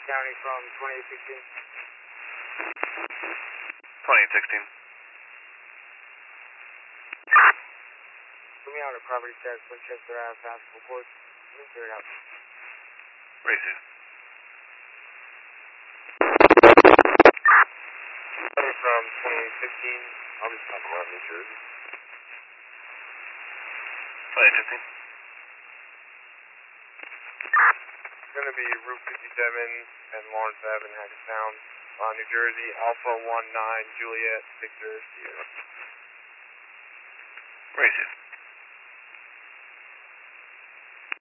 County from 2816. 2816. Put me on a property check, Winchester Ave, Basketball Court. Let me clear it out. Racing. Coming from 2816, I'll be talking about New Jersey. 2815. It's going to be Route 57 and Lawrence Ave in Hackettstown, New Jersey, Alpha 19 Juliet Victor Sierra. Racing.